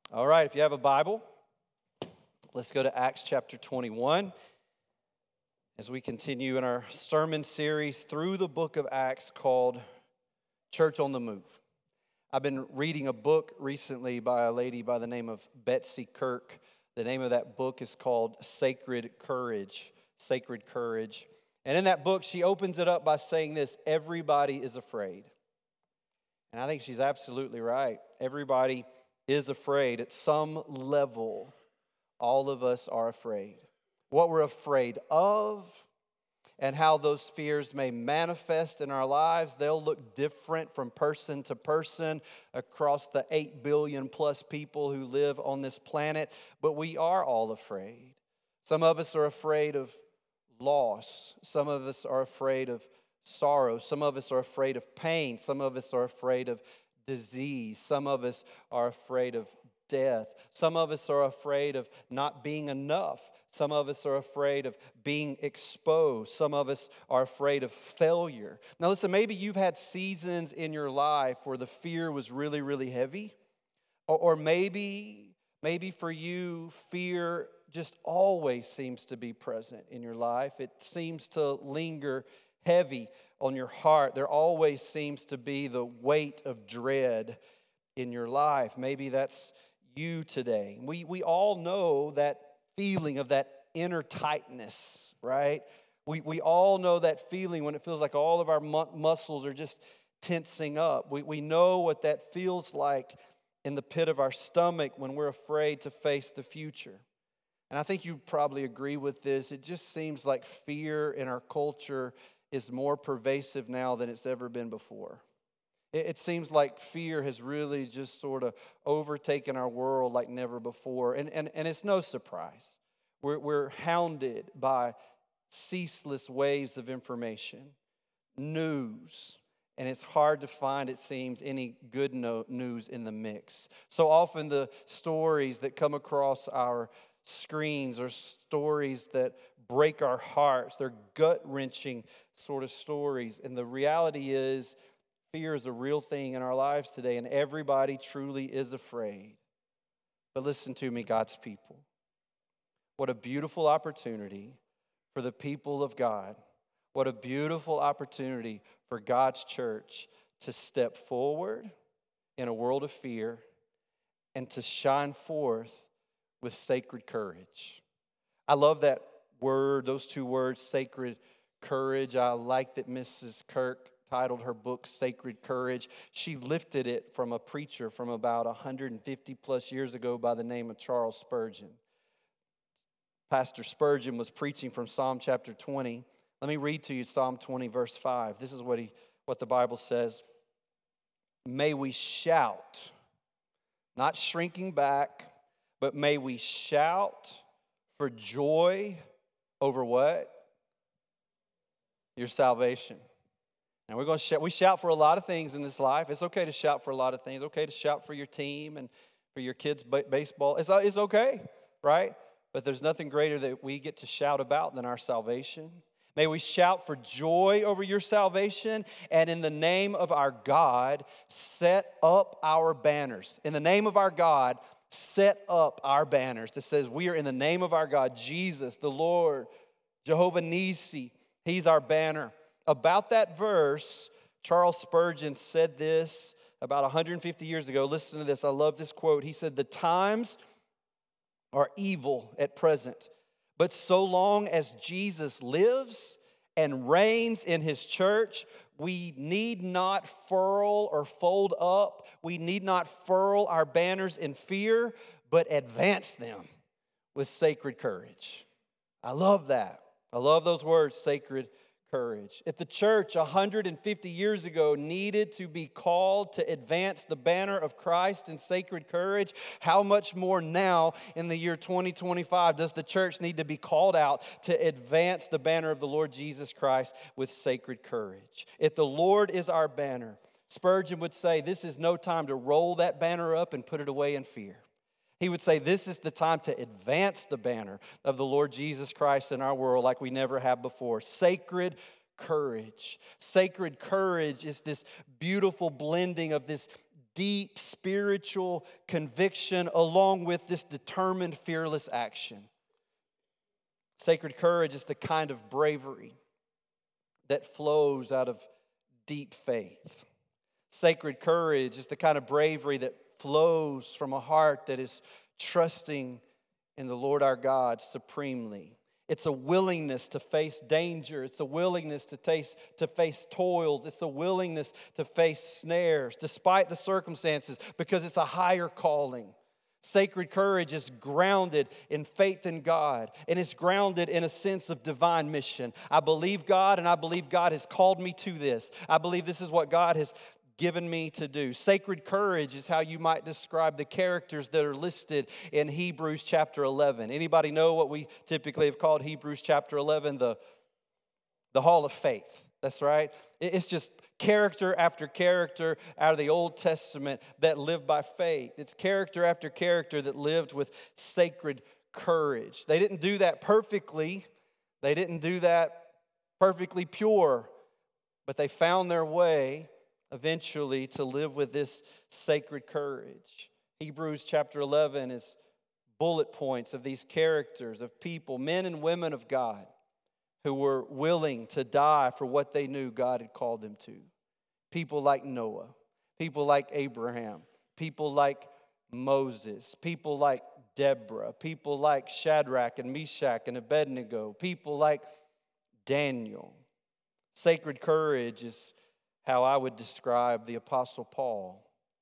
All right, if you have a Bible, let's go to Acts chapter 21 as we continue in our sermon series through the book of Acts called Church on the Move. I've been reading a book recently by a lady by the name of Betsy Kirk. The name of that book is called Sacred Courage. Sacred Courage. And in that book, she opens it up by saying this: everybody is afraid. And I think she's absolutely right. Everybody is afraid. At some level, all of us are afraid. What we're afraid of and how those fears may manifest in our lives, they'll look different from person to person across the 8 billion plus people who live on this planet. But we are all afraid. Some of us are afraid of loss. Some of us are afraid of sorrow. Some of us are afraid of pain. Some of us are afraid of disease. Some of us are afraid of death. Some of us are afraid of not being enough. Some of us are afraid of being exposed. Some of us are afraid of failure. Now listen, maybe you've had seasons in your life where the fear was really, really heavy. Or maybe for you, fear just always seems to be present in your life. It seems to linger heavy on your heart. There always seems to be the weight of dread in your life. Maybe that's you today. We all know that feeling of that inner tightness, right? We all know that feeling when it feels like all of our muscles are just tensing up. We know what that feels like in the pit of our stomach when we're afraid to face the future. And I think you probably agree with this. It just seems like fear in our culture is more pervasive now than it's ever been before. It seems like fear has really just sort of overtaken our world like never before. And it's no surprise. We're hounded by ceaseless waves of information, news, and it's hard to find, it seems, any good news in the mix. So often the stories that come across our screens are stories that break our hearts. They're gut-wrenching sort of stories. And the reality is, fear is a real thing in our lives today, and everybody truly is afraid. But listen to me, God's people. What a beautiful opportunity for the people of God. What a beautiful opportunity for God's church to step forward in a world of fear and to shine forth with sacred courage. I love that word, those two words, sacred courage. I like that Mrs. Kirk titled her book Sacred Courage. She lifted it from a preacher from about 150 plus years ago by the name of Charles Spurgeon. Pastor Spurgeon was preaching from Psalm chapter 20. Let me read to you Psalm 20 verse 5. This is what the Bible says. May we shout, not shrinking back, but may we shout for joy over what? Your salvation. And we're going to shout. We shout for a lot of things in this life. It's okay to shout for a lot of things. It's okay to shout for your team and for your kids' baseball. It's okay, right? But there's nothing greater that we get to shout about than our salvation. May we shout for joy over your salvation, and in the name of our God, set up our banners. In the name of our God, set up our banners that says we are in the name of our God, Jesus, the Lord, Jehovah Nissi. He's our banner. About that verse, Charles Spurgeon said this about 150 years ago. Listen to this. I love this quote. He said, "The times are evil at present, but so long as Jesus lives and reigns in his church, we need not furl or fold up. We need not furl our banners in fear, but advance them with sacred courage." I love that. I love those words, sacred courage. If the church 150 years ago needed to be called to advance the banner of Christ in sacred courage, how much more now in the year 2025 does the church need to be called out to advance the banner of the Lord Jesus Christ with sacred courage? If the Lord is our banner, Spurgeon would say this is no time to roll that banner up and put it away in fear. He would say this is the time to advance the banner of the Lord Jesus Christ in our world like we never have before. Sacred courage. Sacred courage is this beautiful blending of this deep spiritual conviction along with this determined, fearless action. Sacred courage is the kind of bravery that flows out of deep faith. Sacred courage is the kind of bravery that flows from a heart that is trusting in the Lord our God supremely. It's a willingness to face danger. It's a willingness to face toils. It's a willingness to face snares despite the circumstances, because it's a higher calling. Sacred courage is grounded in faith in God, and it's grounded in a sense of divine mission. I believe God, and I believe God has called me to this. I believe this is what God has given me to do. Sacred courage is how you might describe the characters that are listed in Hebrews chapter 11. Anybody know what we typically have called Hebrews chapter 11 the hall of faith? That's right. It's just character after character out of the Old Testament that lived by faith. It's character after character that lived with sacred courage. They didn't do that perfectly. They didn't do that perfectly pure, but they found their way eventually to live with this sacred courage. Hebrews chapter 11 is bullet points of these characters of people, men and women of God, who were willing to die for what they knew God had called them to. People like Noah, people like Abraham, people like Moses, people like Deborah, people like Shadrach and Meshach and Abednego, people like Daniel. Sacred courage is how I would describe the Apostle Paul.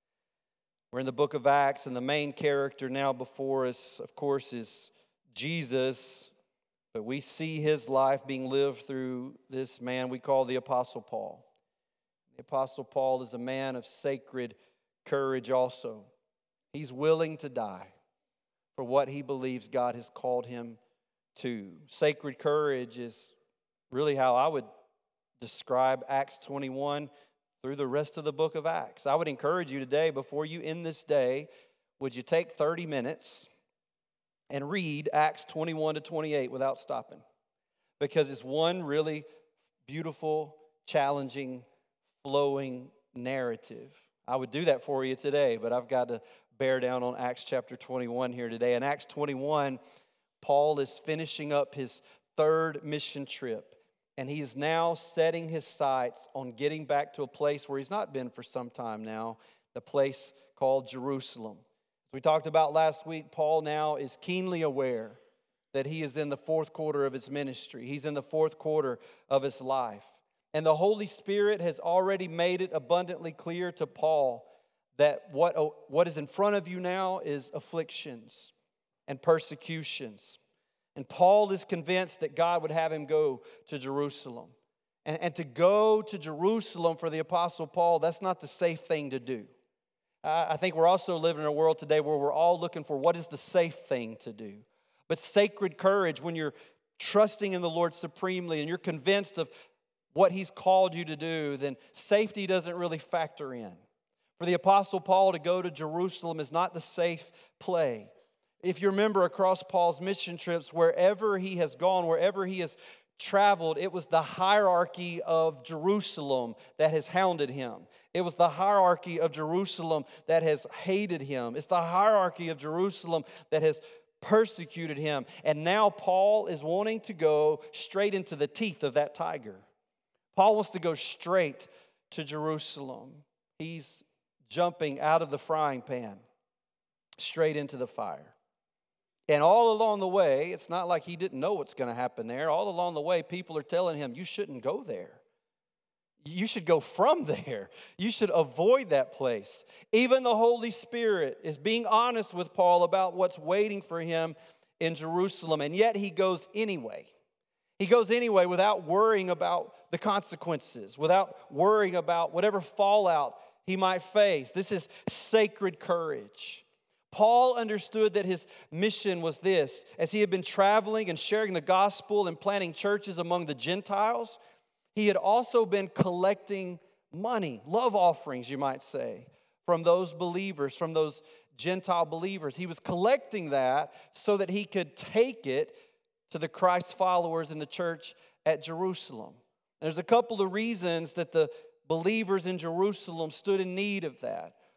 We're in the book of Acts, and the main character now before us, of course, is Jesus. But we see his life being lived through this man we call the Apostle Paul. The Apostle Paul is a man of sacred courage also. He's willing to die for what he believes God has called him to. Sacred courage is really how I would describe Acts 21 through the rest of the book of Acts. I would encourage you today, before you end this day, would you take 30 minutes and read Acts 21 to 28 without stopping? Because it's one really beautiful, challenging, flowing narrative. I would do that for you today, but I've got to bear down on Acts chapter 21 here today. In Acts 21, Paul is finishing up his third mission trip. And he's now setting his sights on getting back to a place where he's not been for some time now, the place called Jerusalem. As we talked about last week, Paul now is keenly aware that he is in the fourth quarter of his ministry. He's in the fourth quarter of his life. And the Holy Spirit has already made it abundantly clear to Paul that what is in front of you now is afflictions and persecutions. And Paul is convinced that God would have him go to Jerusalem. And to go to Jerusalem for the Apostle Paul, that's not the safe thing to do. I think we're also living in a world today where we're all looking for what is the safe thing to do. But sacred courage, when you're trusting in the Lord supremely and you're convinced of what He's called you to do, then safety doesn't really factor in. For the Apostle Paul to go to Jerusalem is not the safe play. If you remember across Paul's mission trips, wherever he has gone, wherever he has traveled, it was the hierarchy of Jerusalem that has hounded him. It was the hierarchy of Jerusalem that has hated him. It's the hierarchy of Jerusalem that has persecuted him. And now Paul is wanting to go straight into the teeth of that tiger. Paul wants to go straight to Jerusalem. He's jumping out of the frying pan straight into the fire. And all along the way, it's not like he didn't know what's going to happen there. All along the way, people are telling him, you shouldn't go there. You should go from there. You should avoid that place. Even the Holy Spirit is being honest with Paul about what's waiting for him in Jerusalem. And yet he goes anyway. He goes anyway without worrying about the consequences, without worrying about whatever fallout he might face. This is sacred courage. Paul understood that his mission was this. As he had been traveling and sharing the gospel and planting churches among the Gentiles, he had also been collecting money, love offerings, you might say, from those believers, from those Gentile believers. He was collecting that so that he could take it to the Christ followers in the church at Jerusalem. And there's a couple of reasons that the believers in Jerusalem stood in need of that.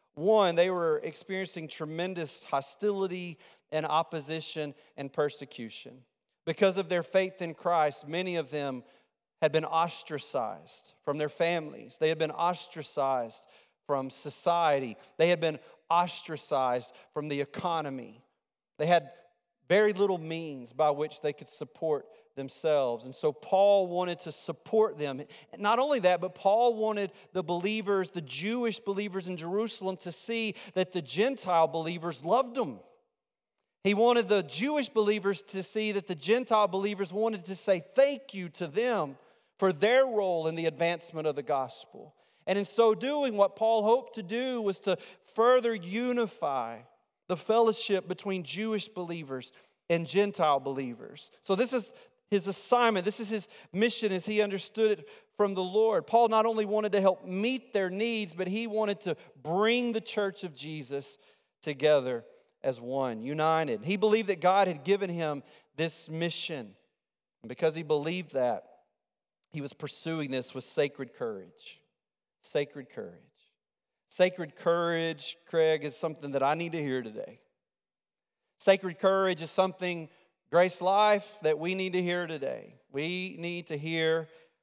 One, they were experiencing tremendous hostility and opposition and persecution. Because of their faith in Christ, many of them had been ostracized from their families. They had been ostracized from society. They had been ostracized from the economy. They had very little means by which they could support themselves. And so Paul wanted to support them. Not only that, but Paul wanted the believers, the Jewish believers in Jerusalem, to see that the Gentile believers loved them. He wanted the Jewish believers to see that the Gentile believers wanted to say thank you to them for their role in the advancement of the gospel. And in so doing, what Paul hoped to do was to further unify the fellowship between Jewish believers and Gentile believers. So this is his assignment. This is his mission as he understood it from the Lord. Paul not only wanted to help meet their needs, but he wanted to bring the church of Jesus together as one, united. He believed that God had given him this mission. And because he believed that, he was pursuing this with sacred courage. Sacred courage. Sacred courage, Craig, is something that I need to hear today. Sacred courage is something, Grace Life, that we need to hear today. We need to hear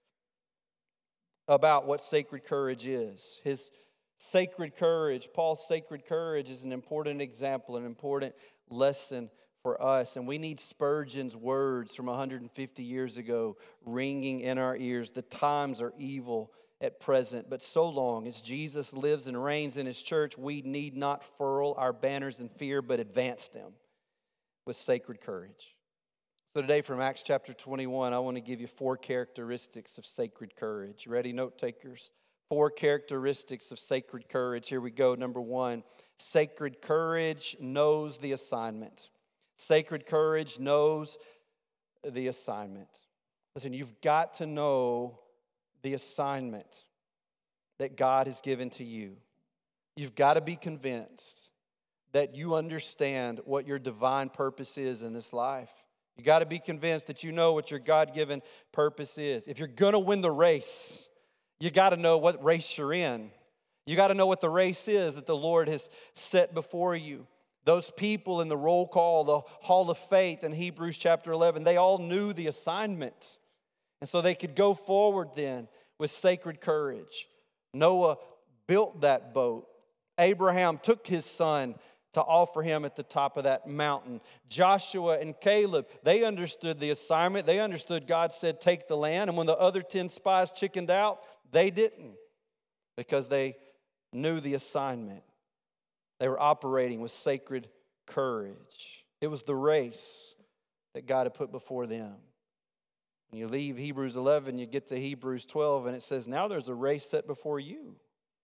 about what sacred courage is. His sacred courage, Paul's sacred courage, is an important example, an important lesson for us. And we need Spurgeon's words from 150 years ago ringing in our ears. The times are evil at present, but so long as Jesus lives and reigns in his church, we need not furl our banners in fear, but advance them with sacred courage. So today from Acts chapter 21, I want to give you 4 characteristics of sacred courage. Ready, note takers? 4 characteristics of sacred courage. Here we go. Number 1, sacred courage knows the assignment. Sacred courage knows the assignment. Listen, you've got to know the assignment that God has given to you. You've got to be convinced that you understand what your divine purpose is in this life. You got to be convinced that you know what your God-given purpose is. If you're going to win the race, you got to know what race you're in. You got to know what the race is that the Lord has set before you. Those people in the roll call, the hall of faith in Hebrews chapter 11, they all knew the assignment. And so they could go forward then with sacred courage. Noah built that boat. Abraham took his son to offer him at the top of that mountain. Joshua and Caleb, they understood the assignment. They understood God said, take the land. And when the other 10 spies chickened out, they didn't, because they knew the assignment. They were operating with sacred courage. It was the race that God had put before them. When you leave Hebrews 11, you get to Hebrews 12, and it says, now there's a race set before you.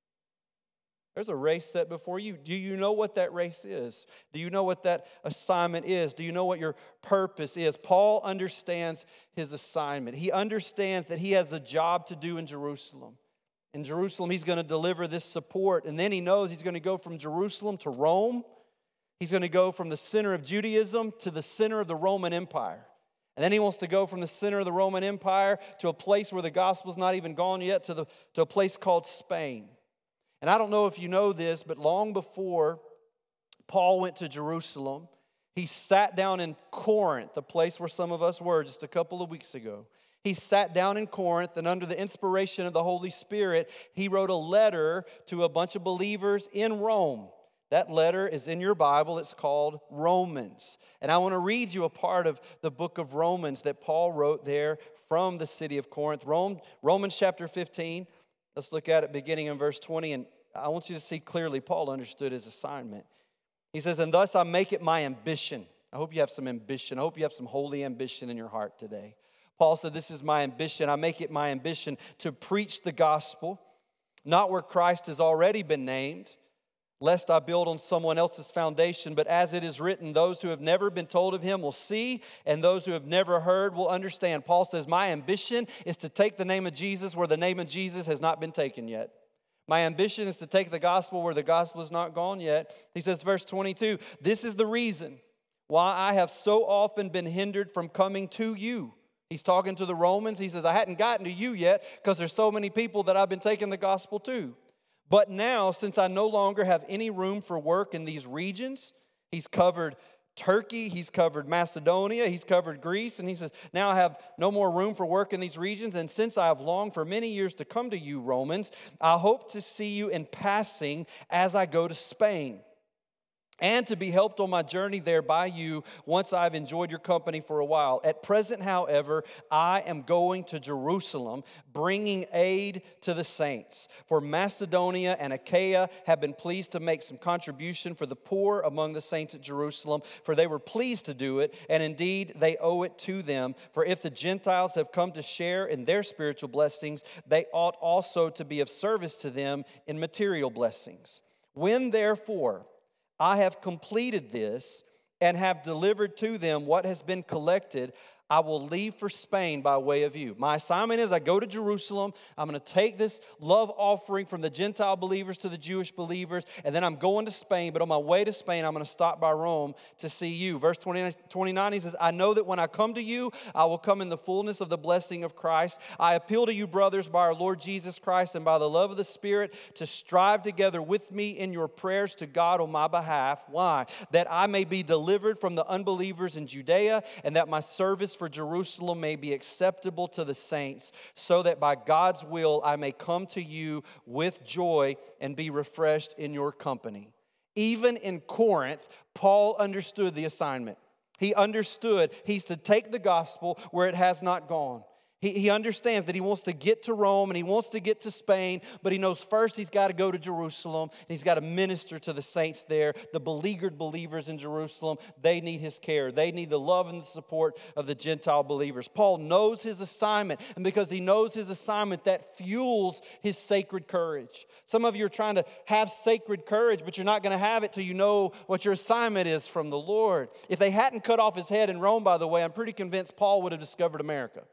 There's a race set before you. Do you know what that race is? Do you know what that assignment is? Do you know what your purpose is? Paul understands his assignment. He understands that he has a job to do in Jerusalem. In Jerusalem, he's going to deliver this support, and then he knows he's going to go from Jerusalem to Rome. He's going to go from the center of Judaism to the center of the Roman Empire. And then he wants to go from the center of the Roman Empire to a place where the gospel's not even gone yet, to a place called Spain. And I don't know if you know this, but long before Paul went to Jerusalem, he sat down in Corinth, the place where some of us were just a couple of weeks ago. He sat down in Corinth, and under the inspiration of the Holy Spirit, he wrote a letter to a bunch of believers in Rome. That letter is in your Bible. It's called Romans. And I want to read you a part of the book of Romans that Paul wrote there from the city of Corinth. Romans chapter 15. Let's look at it beginning in verse 20. And I want you to see clearly Paul understood his assignment. He says, and thus I make it my ambition. I hope you have some ambition. I hope you have some holy ambition in your heart today. Paul said, this is my ambition. I make it my ambition to preach the gospel, not where Christ has already been named, lest I build on someone else's foundation. But as it is written, those who have never been told of him will see, and those who have never heard will understand. Paul says, my ambition is to take the name of Jesus where the name of Jesus has not been taken yet. My ambition is to take the gospel where the gospel has not gone yet. He says, verse 22, this is the reason why I have so often been hindered from coming to you. He's talking to the Romans. He says, I hadn't gotten to you yet because there's so many people that I've been taking the gospel to. But now, since I no longer have any room for work in these regions," he's covered Turkey, he's covered Macedonia, he's covered Greece, and he says, "Now I have no more room for work in these regions, and since I have longed for many years to come to you, Romans, I hope to see you in passing as I go to Spain, and to be helped on my journey there by you once I've enjoyed your company for a while. At present, however, I am going to Jerusalem, bringing aid to the saints. For Macedonia and Achaia have been pleased to make some contribution for the poor among the saints at Jerusalem, for they were pleased to do it, and indeed they owe it to them. For if the Gentiles have come to share in their spiritual blessings, they ought also to be of service to them in material blessings. When therefore I have completed this and have delivered to them what has been collected, I will leave for Spain by way of you." My assignment is I go to Jerusalem. I'm going to take this love offering from the Gentile believers to the Jewish believers, and then I'm going to Spain. But on my way to Spain, I'm going to stop by Rome to see you. Verse 29, he says, "I know that when I come to you, I will come in the fullness of the blessing of Christ. I appeal to you, brothers, by our Lord Jesus Christ and by the love of the Spirit, to strive together with me in your prayers to God on my behalf." Why? "That I may be delivered from the unbelievers in Judea, and that my service for Jerusalem may be acceptable to the saints, so that by God's will I may come to you with joy and be refreshed in your company." Even in Corinth, Paul understood the assignment. He understood he's to take the gospel where it has not gone. He understands that he wants to get to Rome and he wants to get to Spain, but he knows first he's got to go to Jerusalem and he's got to minister to the saints there, the beleaguered believers in Jerusalem. They need his care. They need the love and the support of the Gentile believers. Paul knows his assignment, and because he knows his assignment, that fuels his sacred courage. Some of you are trying to have sacred courage, but you're not going to have it till you know what your assignment is from the Lord. If they hadn't cut off his head in Rome, by the way, I'm pretty convinced Paul would have discovered America.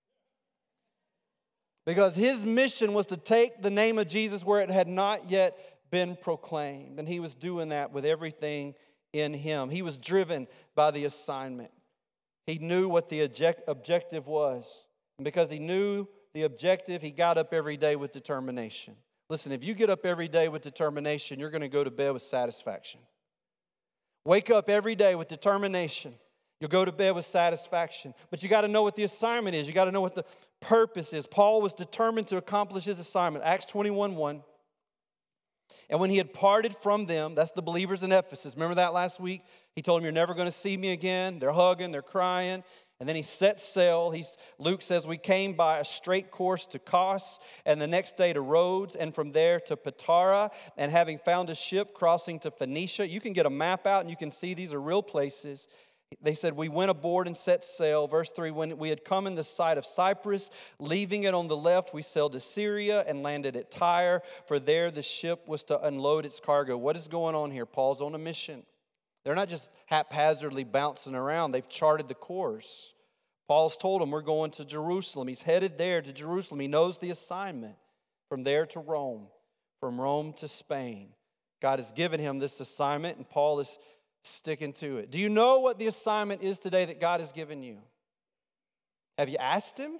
Because his mission was to take the name of Jesus where it had not yet been proclaimed. And he was doing that with everything in him. He was driven by the assignment. He knew what the objective was. And because he knew the objective, he got up every day with determination. Listen, if you get up every day with determination, you're going to go to bed with satisfaction. Wake up every day with determination. You'll go to bed with satisfaction. But you got to know what the assignment is. You got to know what the purpose is. Paul was determined to accomplish his assignment. Acts 21:1. "And when he had parted from them," that's the believers in Ephesus. Remember that last week? He told them, "You're never going to see me again." They're hugging, they're crying. And then he set sail. Luke says, "We came by a straight course to Kos, and the next day to Rhodes, and from there to Patara. And having found a ship crossing to Phoenicia," you can get a map out and you can see these are real places. They said, "We went aboard and set sail." Verse 3, "When we had come in the sight of Cyprus, leaving it on the left, we sailed to Syria and landed at Tyre, for there the ship was to unload its cargo." What is going on here? Paul's on a mission. They're not just haphazardly bouncing around. They've charted the course. Paul's told them, we're going to Jerusalem. He's headed there to Jerusalem. He knows the assignment. From there to Rome, from Rome to Spain. God has given him this assignment, and Paul is sticking to it. Do you know what the assignment is today that God has given you? Have you asked him?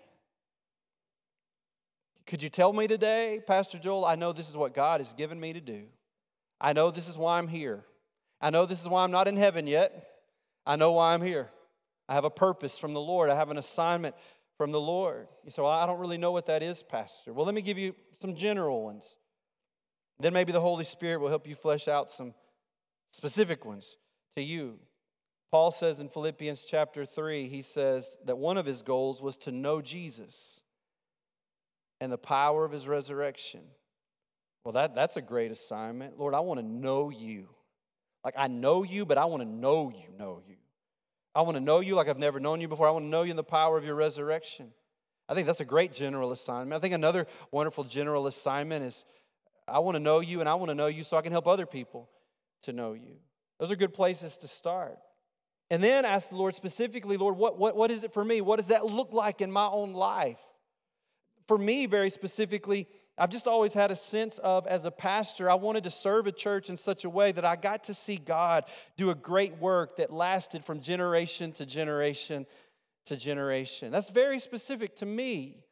Could you tell me today, Pastor Joel, I know this is what God has given me to do. I know this is why I'm here. I know this is why I'm not in heaven yet. I know why I'm here. I have a purpose from the Lord. I have an assignment from the Lord. You say, "Well, I don't really know what that is, Pastor." Well, let me give you some general ones. Then maybe the Holy Spirit will help you flesh out some specific ones to you. Paul says in Philippians chapter 3, he says that one of his goals was to know Jesus and the power of his resurrection. Well, that's a great assignment. Lord, I want to know you. Like I know you, but I want to know you. I want to know you like I've never known you before. I want to know you in the power of your resurrection. I think that's a great general assignment. I think another wonderful general assignment is I want to know you, and I want to know you so I can help other people to know you. Those are good places to start. And then ask the Lord specifically, Lord, what is it for me? What does that look like in my own life? For me, very specifically, I've just always had a sense of, as a pastor, I wanted to serve a church in such a way that I got to see God do a great work that lasted from generation to generation to generation. That's very specific to me.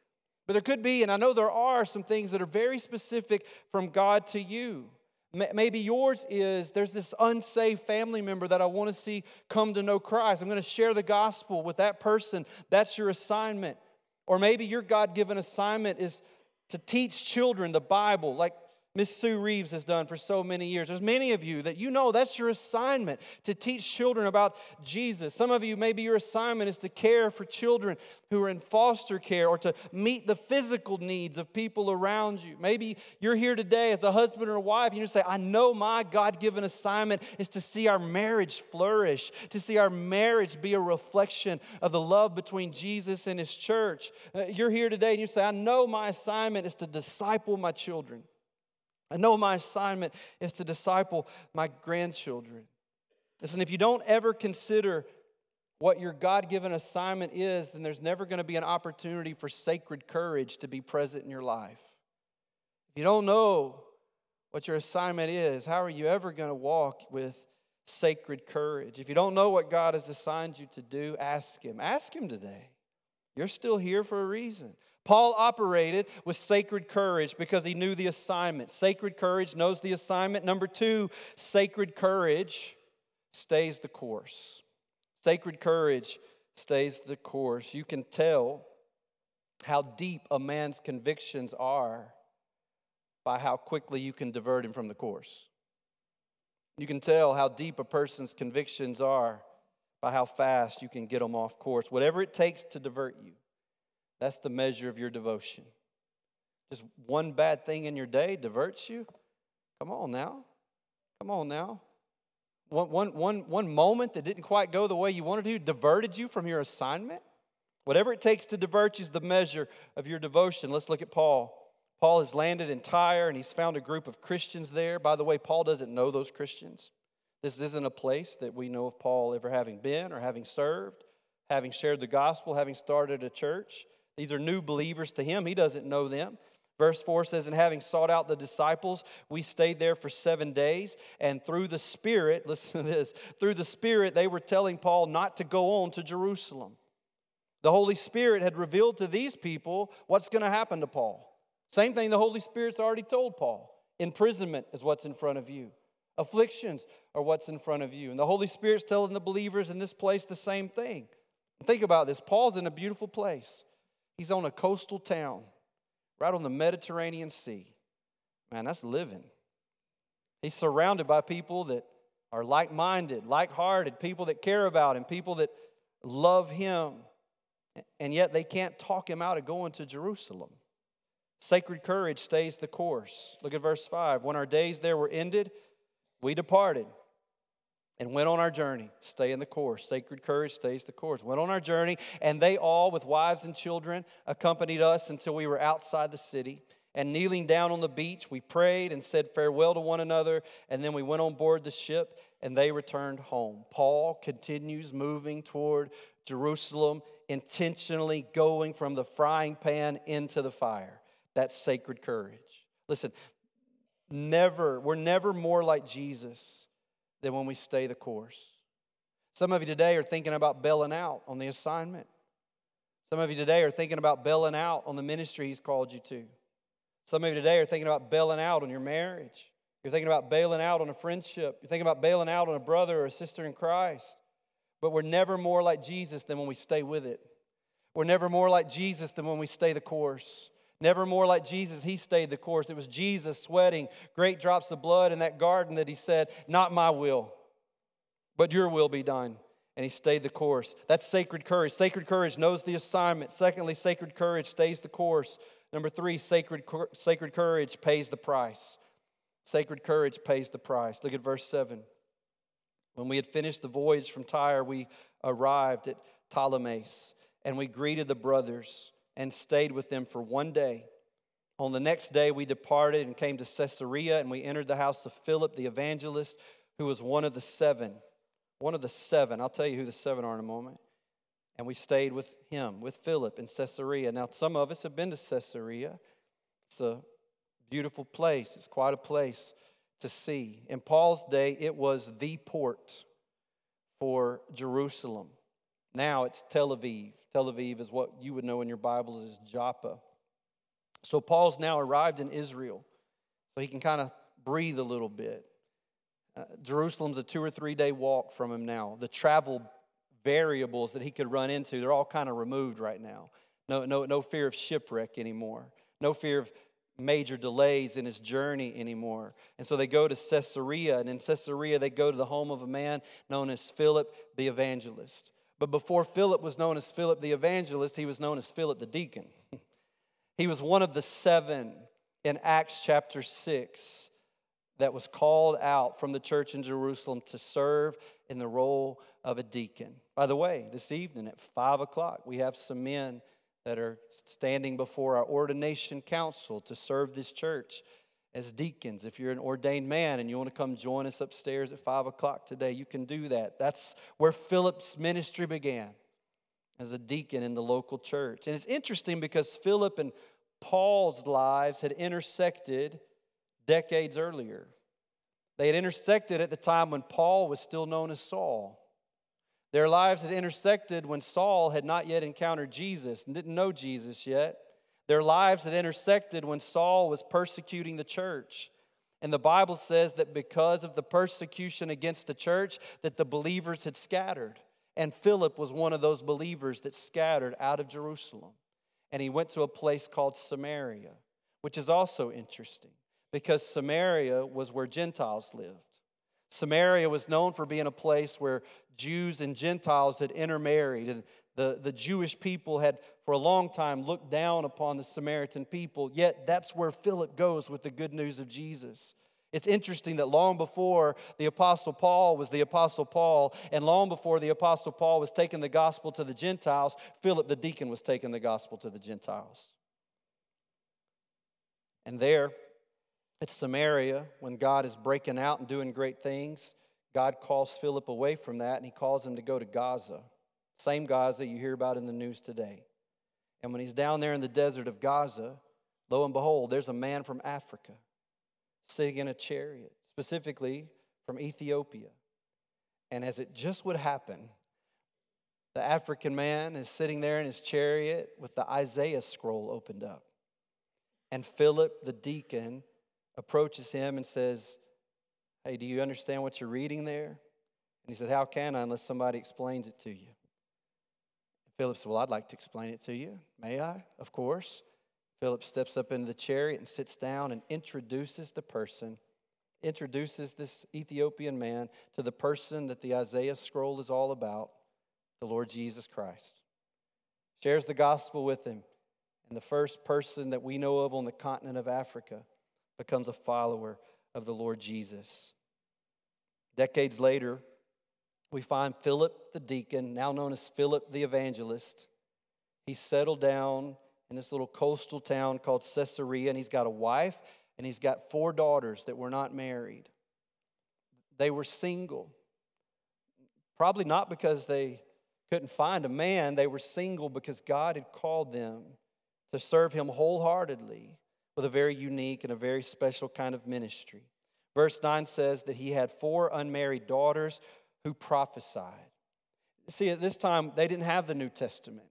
But there could be, and I know there are, some things that are very specific from God to you. Maybe yours is, there's this unsaved family member that I want to see come to know Christ. I'm going to share the gospel with that person. That's your assignment. Or maybe your God-given assignment is to teach children the Bible, like Miss Sue Reeves has done for so many years. There's many of you that you know that's your assignment, to teach children about Jesus. Some of you, maybe your assignment is to care for children who are in foster care or to meet the physical needs of people around you. Maybe you're here today as a husband or a wife and you say, I know my God-given assignment is to see our marriage flourish, to see our marriage be a reflection of the love between Jesus and His church. You're here today and you say, I know my assignment is to disciple my children. I know my assignment is to disciple my grandchildren. Listen, if you don't ever consider what your God-given assignment is, then there's never going to be an opportunity for sacred courage to be present in your life. If you don't know what your assignment is, how are you ever going to walk with sacred courage? If you don't know what God has assigned you to do, ask Him. Ask Him today. You're still here for a reason. Paul operated with sacred courage because he knew the assignment. Sacred courage knows the assignment. Number two, sacred courage stays the course. Sacred courage stays the course. You can tell how deep a man's convictions are by how quickly you can divert him from the course. You can tell how deep a person's convictions are by how fast you can get them off course. Whatever it takes to divert you, that's the measure of your devotion. Just one bad thing in your day diverts you? Come on now. Come on now. One moment that didn't quite go the way you wanted to diverted you from your assignment? Whatever it takes to divert you is the measure of your devotion. Let's look at Paul. Paul has landed in Tyre and he's found a group of Christians there. By the way, Paul doesn't know those Christians. This isn't a place that we know of Paul ever having been or having served, having shared the gospel, having started a church. These are new believers to him. He doesn't know them. Verse 4 says, and having sought out the disciples, we stayed there for 7 days. And through the Spirit, listen to this, through the Spirit, they were telling Paul not to go on to Jerusalem. The Holy Spirit had revealed to these people what's going to happen to Paul. Same thing the Holy Spirit's already told Paul. Imprisonment is what's in front of you. Afflictions are what's in front of you. And the Holy Spirit's telling the believers in this place the same thing. Think about this. Paul's in a beautiful place. He's on a coastal town, right on the Mediterranean Sea. Man, that's living. He's surrounded by people that are like-minded, like-hearted, people that care about him, people that love him. And yet they can't talk him out of going to Jerusalem. Sacred courage stays the course. Look at verse 5. When our days there were ended, we departed and went on our journey. Stay in the course. Sacred courage stays the course. Went on our journey, and they all, with wives and children, accompanied us until we were outside the city. And kneeling down on the beach, we prayed and said farewell to one another. And then we went on board the ship, and they returned home. Paul continues moving toward Jerusalem, intentionally going from the frying pan into the fire. That's sacred courage. Listen, we're never more like Jesus than when we stay the course. Some of you today are thinking about bailing out on the assignment. Some of you today are thinking about bailing out on the ministry He's called you to. Some of you today are thinking about bailing out on your marriage. You're thinking about bailing out on a friendship. You're thinking about bailing out on a brother or a sister in Christ. But we're never more like Jesus than when we stay with it. We're never more like Jesus than when we stay the course. Never more like Jesus, He stayed the course. It was Jesus sweating great drops of blood in that garden that He said, not my will, but your will be done. And He stayed the course. That's sacred courage. Sacred courage knows the assignment. Secondly, sacred courage stays the course. Number 3, sacred courage pays the price. Sacred courage pays the price. Look at verse 7. When we had finished the voyage from Tyre, we arrived at Ptolemais, and we greeted the brothers and stayed with them for 1 day. On the next day, we departed and came to Caesarea, and we entered the house of Philip, the evangelist, who was one of the seven. One of the seven. I'll tell you who the seven are in a moment. And we stayed with him, with Philip in Caesarea. Now, some of us have been to Caesarea. It's a beautiful place. It's quite a place to see. In Paul's day, it was the port for Jerusalem. Now it's Tel Aviv. Tel Aviv is what you would know in your Bibles as Joppa. So Paul's now arrived in Israel, so he can kind of breathe a little bit. Jerusalem's a 2 or 3 day walk from him now. The travel variables that he could run into, they're all kind of removed right now. No fear of shipwreck anymore. No fear of major delays in his journey anymore. And so they go to Caesarea, and in Caesarea they go to the home of a man known as Philip the evangelist. But before Philip was known as Philip the evangelist, he was known as Philip the deacon. He was one of the 7 in Acts chapter 6 that was called out from the church in Jerusalem to serve in the role of a deacon. By the way, this evening at 5 o'clock, we have some men that are standing before our ordination council to serve this church as deacons. If you're an ordained man and you want to come join us upstairs at 5 o'clock today, you can do that. That's where Philip's ministry began, as a deacon in the local church. And it's interesting because Philip and Paul's lives had intersected decades earlier. They had intersected at the time when Paul was still known as Saul. Their lives had intersected when Saul had not yet encountered Jesus and didn't know Jesus yet. Their lives had intersected when Saul was persecuting the church. And the Bible says that because of the persecution against the church, that the believers had scattered. And Philip was one of those believers that scattered out of Jerusalem. And he went to a place called Samaria, which is also interesting because Samaria was where Gentiles lived. Samaria was known for being a place where Jews and Gentiles had intermarried, and the Jewish people had for a long time looked down upon the Samaritan people, yet that's where Philip goes with the good news of Jesus. It's interesting that long before the Apostle Paul was the Apostle Paul, and long before the Apostle Paul was taking the gospel to the Gentiles, Philip the deacon was taking the gospel to the Gentiles. And there, at Samaria, when God is breaking out and doing great things, God calls Philip away from that, and he calls him to go to Gaza. Same Gaza you hear about in the news today. And when he's down there in the desert of Gaza, lo and behold, there's a man from Africa sitting in a chariot, specifically from Ethiopia. And as it just would happen, the African man is sitting there in his chariot with the Isaiah scroll opened up. And Philip, the deacon, approaches him and says, "Hey, do you understand what you're reading there?" And he said, "How can I unless somebody explains it to you?" Philip said, "Well, I'd like to explain it to you. May I?" Of course. Philip steps up into the chariot and sits down and introduces this Ethiopian man to the person that the Isaiah scroll is all about, the Lord Jesus Christ. Shares the gospel with him. And the first person that we know of on the continent of Africa becomes a follower of the Lord Jesus. Decades later, we find Philip the deacon, now known as Philip the evangelist. He's settled down in this little coastal town called Caesarea, and he's got a wife, and he's got 4 daughters that were not married. They were single. Probably not because they couldn't find a man. They were single because God had called them to serve him wholeheartedly with a very unique and a very special kind of ministry. Verse 9 says that he had 4 unmarried daughters who prophesied. See, at this time, they didn't have the New Testament.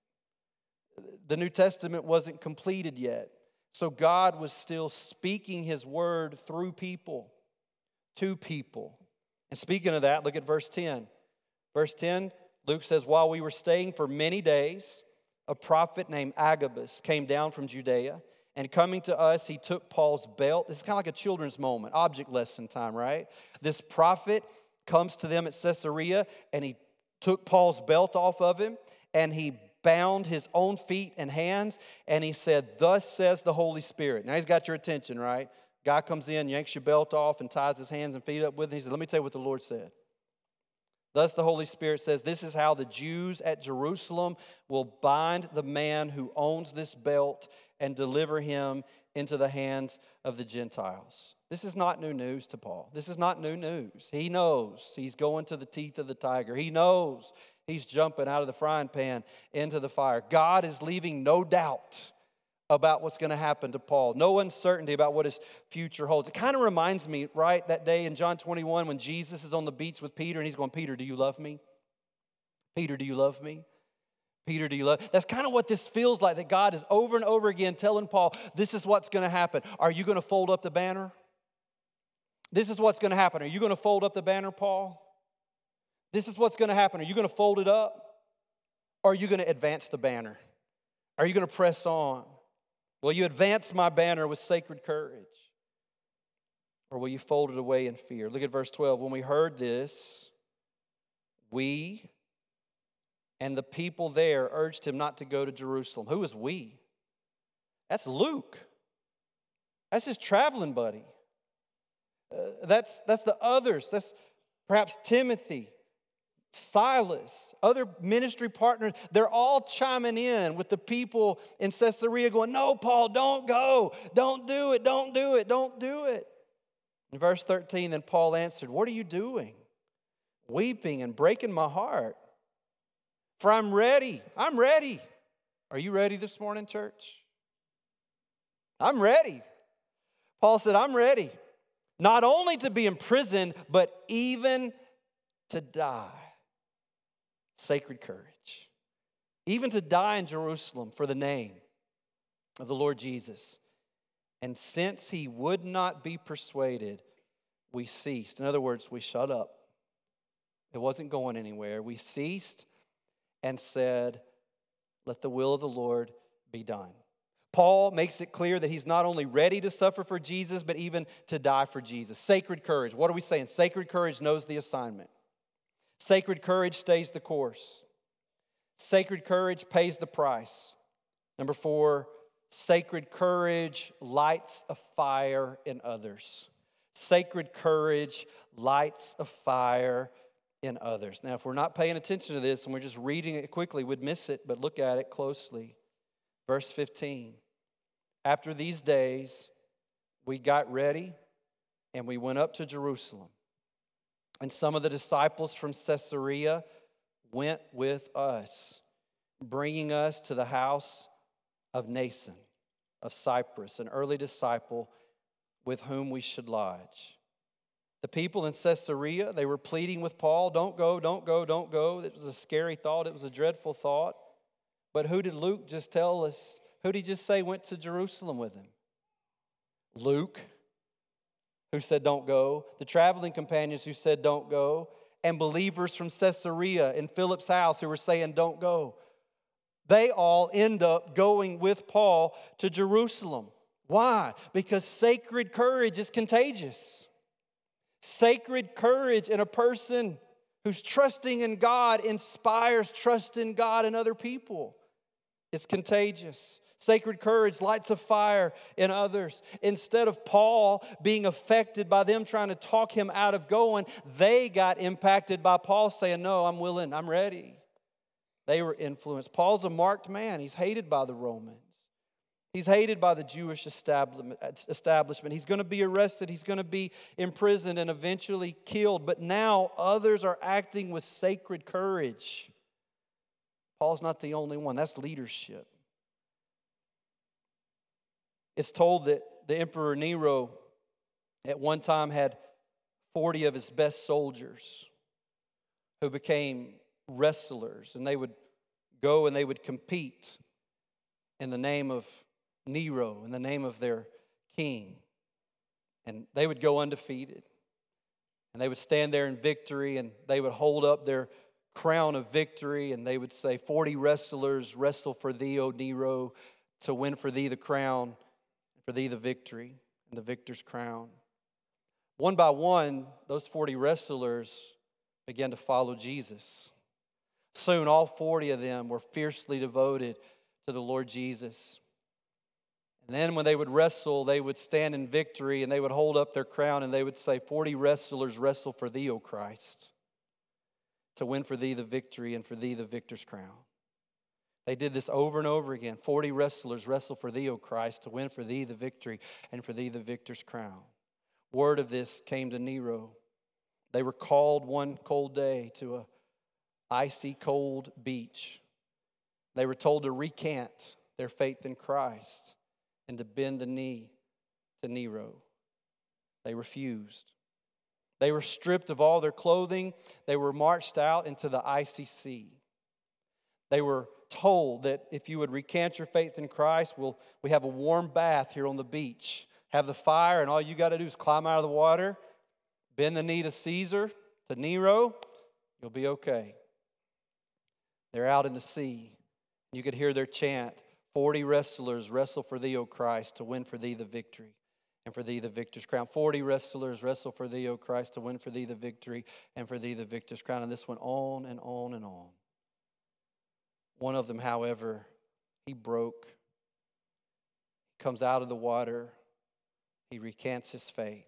The New Testament wasn't completed yet. So God was still speaking his word through people, to people. And speaking of that, look at verse 10. Verse 10, Luke says, "While we were staying for many days, a prophet named Agabus came down from Judea, and coming to us, he took Paul's belt." This is kind of like a children's moment, object lesson time, right? This prophet comes to them at Caesarea, and he took Paul's belt off of him, and he bound his own feet and hands, and he said, "Thus says the Holy Spirit." Now he's got your attention, right? Guy comes in, yanks your belt off, and ties his hands and feet up with it. He said, "Let me tell you what the Lord said. Thus the Holy Spirit says, this is how the Jews at Jerusalem will bind the man who owns this belt and deliver him into the hands of the Gentiles." This is not new news to Paul. This is not new news. He knows he's going to the teeth of the tiger. He knows he's jumping out of the frying pan into the fire. God is leaving no doubt about what's going to happen to Paul. No uncertainty about what his future holds. It kind of reminds me, right, that day in John 21 when Jesus is on the beach with Peter and he's going, "Peter, do you love me? Peter, do you love me?" Peter, do you love? That's kind of what this feels like, that God is over and over again telling Paul, this is what's going to happen. Are you going to fold up the banner? This is what's going to happen. Are you going to fold up the banner, Paul? This is what's going to happen. Are you going to fold it up? Or are you going to advance the banner? Are you going to press on? Will you advance my banner with sacred courage? Or will you fold it away in fear? Look at verse 12. When we heard this, we and the people there urged him not to go to Jerusalem. Who is we? That's Luke. That's his traveling buddy. That's the others. That's perhaps Timothy, Silas, other ministry partners. They're all chiming in with the people in Caesarea going, no, Paul, don't go. Don't do it. Don't do it. Don't do it. In verse 13, then Paul answered, what are you doing? Weeping and breaking my heart. For I'm ready. I'm ready. Are you ready this morning, church? I'm ready. Paul said, I'm ready. Not only to be imprisoned, but even to die. Sacred courage. Even to die in Jerusalem for the name of the Lord Jesus. And since he would not be persuaded, we ceased. In other words, we shut up. It wasn't going anywhere. We ceased and said, let the will of the Lord be done. Paul makes it clear that he's not only ready to suffer for Jesus, but even to die for Jesus. Sacred courage. What are we saying? Sacred courage knows the assignment. Sacred courage stays the course. Sacred courage pays the price. Number 4, sacred courage lights a fire in others. Sacred courage lights a fire in others. Now, if we're not paying attention to this and we're just reading it quickly, we'd miss it, but look at it closely. Verse 15. After these days, we got ready and we went up to Jerusalem. And some of the disciples from Caesarea went with us, bringing us to the house of Mnason of Cyprus, an early disciple with whom we should lodge. The people in Caesarea, they were pleading with Paul, don't go, don't go, don't go. It was a scary thought. It was a dreadful thought. But who did Luke just tell us? Who did he just say went to Jerusalem with him? Luke, who said don't go. The traveling companions who said don't go. And believers from Caesarea in Philip's house who were saying don't go. They all end up going with Paul to Jerusalem. Why? Because sacred courage is contagious. Sacred courage in a person who's trusting in God inspires trust in God and other people. It's contagious. Sacred courage lights a fire in others. Instead of Paul being affected by them trying to talk him out of going, they got impacted by Paul saying, no, I'm willing, I'm ready. They were influenced. Paul's a marked man. He's hated by the Romans. He's hated by the Jewish establishment. He's going to be arrested. He's going to be imprisoned and eventually killed. But now others are acting with sacred courage. Paul's not the only one. That's leadership. It's told that the Emperor Nero at one time had 40 of his best soldiers who became wrestlers. And they would go and they would compete in the name of Nero, in the name of their king. And they would go undefeated. And they would stand there in victory and they would hold up their crown of victory and they would say, 40 wrestlers wrestle for thee, O Nero, to win for thee the crown, for thee the victory, and the victor's crown. One by one, those 40 wrestlers began to follow Jesus. Soon all 40 of them were fiercely devoted to the Lord Jesus. And then when they would wrestle, they would stand in victory and they would hold up their crown and they would say, 40 wrestlers wrestle for thee, O Christ, to win for thee the victory and for thee the victor's crown. They did this over and over again. 40 wrestlers wrestle for thee, O Christ, to win for thee the victory and for thee the victor's crown. Word of this came to Nero. They were called one cold day to a icy cold beach. They were told to recant their faith in Christ and to bend the knee to Nero. They refused. They were stripped of all their clothing. They were marched out into the icy sea. They were told that if you would recant your faith in Christ, we have a warm bath here on the beach. Have the fire, and all you got to do is climb out of the water, bend the knee to Caesar, to Nero, you'll be okay. They're out in the sea. You could hear their chant, 40 wrestlers wrestle for thee, O Christ, to win for thee the victory, and for thee the victor's crown. 40 wrestlers wrestle for thee, O Christ, to win for thee the victory, and for thee the victor's crown. And this went on and on and on. One of them, however, he broke. He comes out of the water. He recants his faith.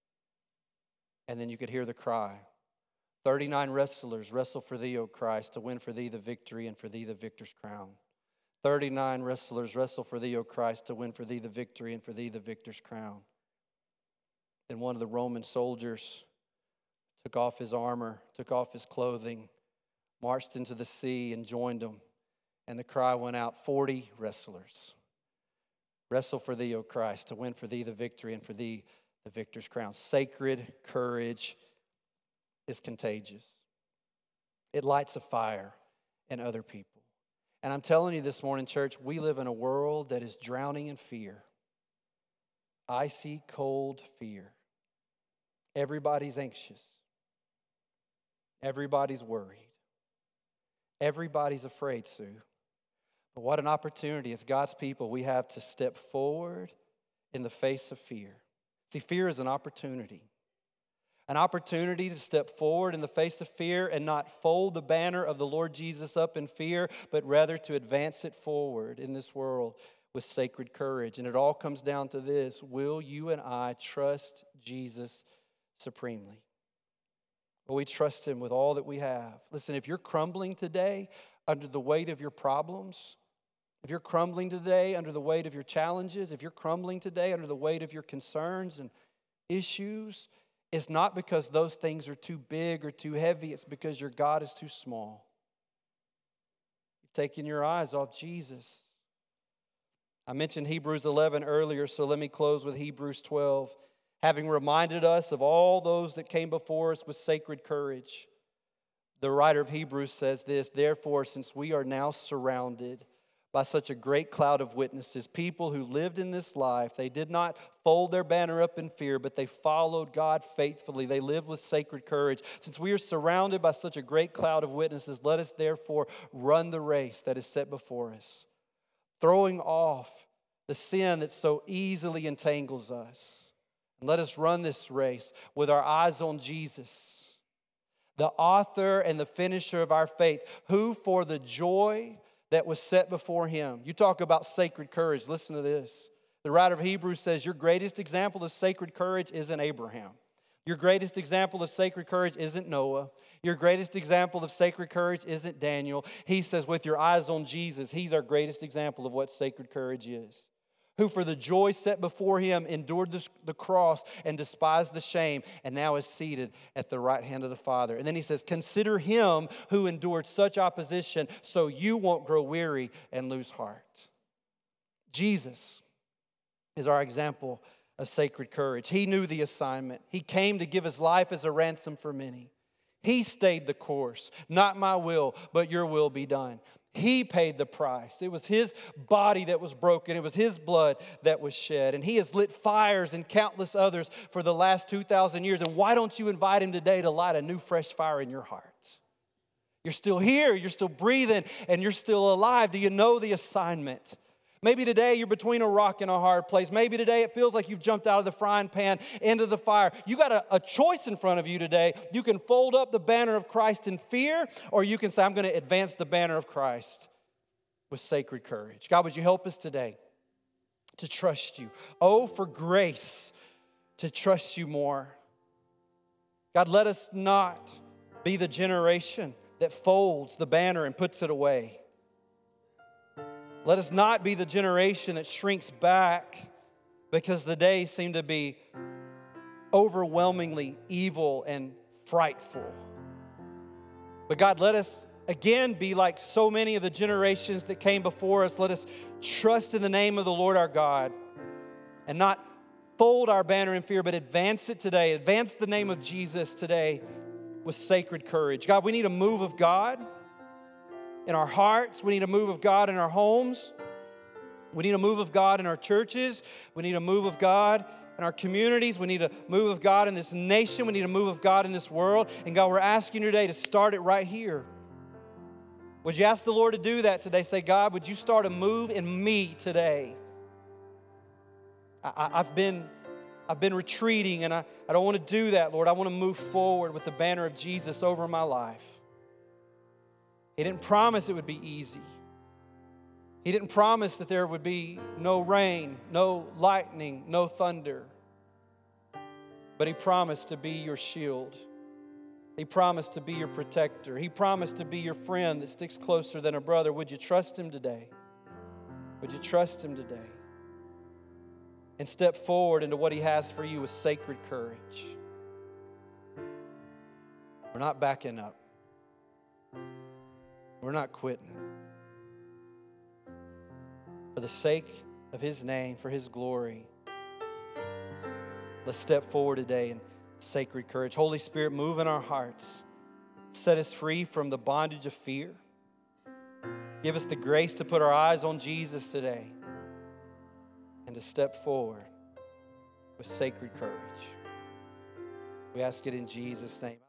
And then you could hear the cry, 39 wrestlers wrestle for thee, O Christ, to win for thee the victory and for thee the victor's crown. 39 wrestlers wrestle for thee, O Christ, to win for thee the victory and for thee the victor's crown. Then one of the Roman soldiers took off his armor, took off his clothing, marched into the sea and joined them. And the cry went out, 40 wrestlers. Wrestle for thee, O Christ, to win for thee the victory and for thee the victor's crown. Sacred courage is contagious. It lights a fire in other people. And I'm telling you this morning, church, we live in a world that is drowning in fear. Icy, cold fear. Everybody's anxious. Everybody's worried. Everybody's afraid, Sue. But what an opportunity as God's people we have to step forward in the face of fear. See, fear is an opportunity. An opportunity to step forward in the face of fear and not fold the banner of the Lord Jesus up in fear, but rather to advance it forward in this world with sacred courage. And it all comes down to this: will you and I trust Jesus supremely? Will we trust Him with all that we have? Listen, if you're crumbling today under the weight of your problems, if you're crumbling today under the weight of your challenges, if you're crumbling today under the weight of your concerns and issues, it's not because those things are too big or too heavy. It's because your God is too small. You've taken your eyes off Jesus. I mentioned Hebrews 11 earlier, so let me close with Hebrews 12. Having reminded us of all those that came before us with sacred courage, the writer of Hebrews says this: therefore, since we are now surrounded by such a great cloud of witnesses, people who lived in this life, they did not fold their banner up in fear, but they followed God faithfully. They lived with sacred courage. Since we are surrounded by such a great cloud of witnesses, let us therefore run the race that is set before us, throwing off the sin that so easily entangles us. And let us run this race with our eyes on Jesus, the author and the finisher of our faith, who for the joy that was set before Him. You talk about sacred courage. Listen to this. The writer of Hebrews says your greatest example of sacred courage isn't Abraham. Your greatest example of sacred courage isn't Noah. Your greatest example of sacred courage isn't Daniel. He says with your eyes on Jesus, He's our greatest example of what sacred courage is. Who for the joy set before Him endured the cross and despised the shame, and now is seated at the right hand of the Father. And then he says, consider Him who endured such opposition so you won't grow weary and lose heart. Jesus is our example of sacred courage. He knew the assignment. He came to give His life as a ransom for many. He stayed the course. Not my will, but your will be done. He paid the price. It was His body that was broken. It was His blood that was shed. And He has lit fires in countless others for the last 2,000 years. And why don't you invite Him today to light a new fresh fire in your heart? You're still here. You're still breathing. And you're still alive. Do you know the assignment? Maybe today you're between a rock and a hard place. Maybe today it feels like you've jumped out of the frying pan into the fire. You got a choice in front of you today. You can fold up the banner of Christ in fear, or you can say, I'm going to advance the banner of Christ with sacred courage. God, would you help us today to trust you? Oh, for grace to trust you more. God, let us not be the generation that folds the banner and puts it away. Let us not be the generation that shrinks back because the days seem to be overwhelmingly evil and frightful. But God, let us again be like so many of the generations that came before us. Let us trust in the name of the Lord our God and not fold our banner in fear, but advance it today. Advance the name of Jesus today with sacred courage. God, we need a move of God. in our hearts. We need a move of God in our homes. We need a move of God in our churches. We need a move of God in our communities. We need a move of God in this nation. We need a move of God in this world. And God, we're asking you today to start it right here. Would you ask the Lord to do that today? Say, God, would you start a move in me today? I've been retreating, and I don't want to do that, Lord. I want to move forward with the banner of Jesus over my life. He didn't promise it would be easy. He didn't promise that there would be no rain, no lightning, no thunder. But He promised to be your shield. He promised to be your protector. He promised to be your friend that sticks closer than a brother. Would you trust Him today? Would you trust Him today? And step forward into what He has for you with sacred courage. We're not backing up. We're not quitting. For the sake of His name, for His glory, let's step forward today in sacred courage. Holy Spirit, move in our hearts. Set us free from the bondage of fear. Give us the grace to put our eyes on Jesus today and to step forward with sacred courage. We ask it in Jesus' name.